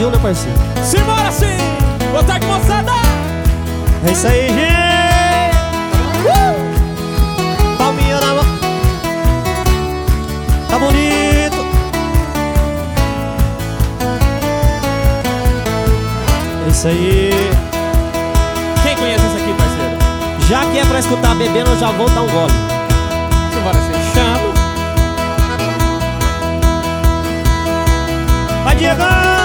Brasil, né, parceiro? Simbora sim! Boa tarde, moçada! É isso aí, gente! Palminha na mão. Tá bonito! É isso aí! Quem conhece essa aqui, parceiro? Já que é pra escutar bebendo, eu já vou dar um gole. Simbora sim! Chama! Vai, Diego!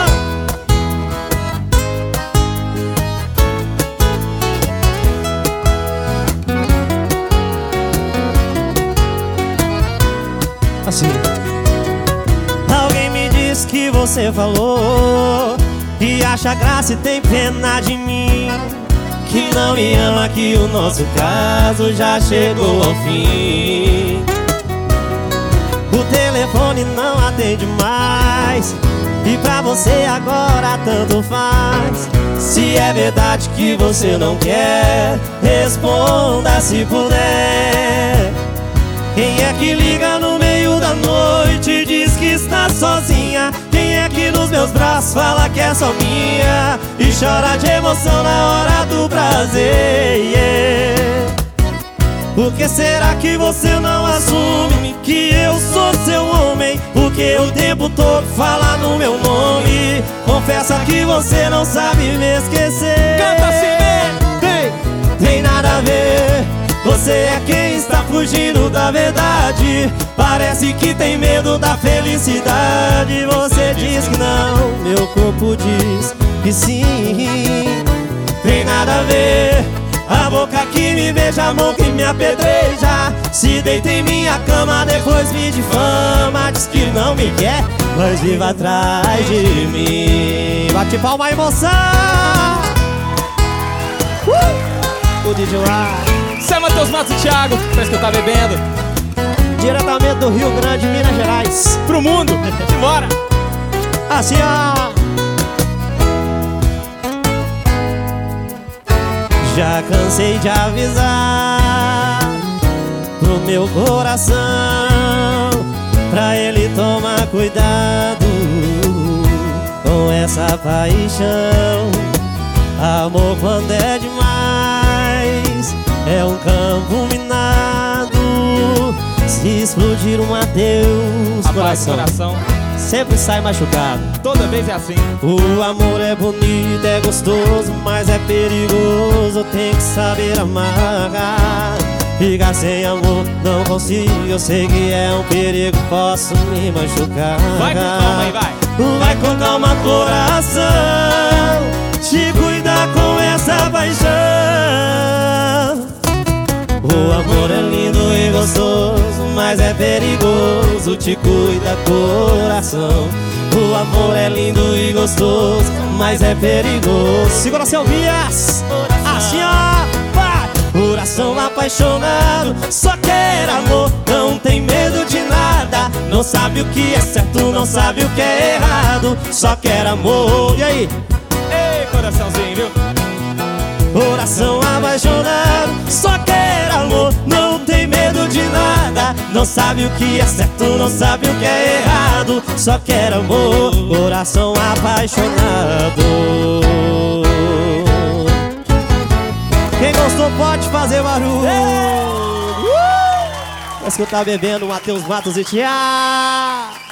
Assim. Alguém me disse que você falou que acha graça e tem pena de mim, que não me ama, que o nosso caso já chegou ao fim. O telefone não atende mais e pra você agora tanto faz. Se é verdade que você não quer, responda se puder. Quem é que liga no meio da noite e diz que está sozinha? Quem é que nos meus braços fala que é só minha e chora de emoção na hora do prazer, yeah. Por que será que você não assume que eu sou seu homem? Porque o tempo todo fala no meu nome. Confessa que você não sabe me esquecer. Canta assim, vem! Tem nada a ver. Você é quem está fugindo da verdade. Parece que tem medo da felicidade. Você diz que não, meu corpo diz que sim. Tem nada a ver. A boca que me beija, a mão que me apedreja. Se deita em minha cama, depois me difama. Diz que não me quer, mas vive atrás de mim. Bate palma aí, moça! O DJ Zé Matheus Matos e Thiago, parece que eu tá bebendo. Diretamente do Rio Grande, Minas Gerais. Pro mundo, simbora! Assim, ó. Já cansei de avisar pro meu coração, pra ele tomar cuidado com essa paixão. Amor quando é demais é um campo minado. Se explodir um adeus, coração sempre sai machucado. toda vez é assim. O amor é bonito, é gostoso, mas é perigoso. Tem que saber amar. Ficar sem amor não consigo, eu sei que é um perigo, posso me machucar. Vai com calma aí, vai. Vai com calma, coração, te cuida com essa paixão. O amor é lindo e gostoso, mas é perigoso. Te cuida, coração. O amor é lindo e gostoso, mas é perigoso. Segura seu vias, assim ó, vai. Coração apaixonado, só quer amor, não tem medo de nada. Não sabe o que é certo, não sabe o que é errado, só quer amor. E aí? Ei, coraçãozinho, viu? Coração apaixonado, só quer amor, não tem medo de nada. Não sabe o que é certo, não sabe o que é errado, só quer amor. Coração apaixonado. Quem gostou pode fazer barulho. Parece que eu tava bebendo Matheus Matos e Thiago.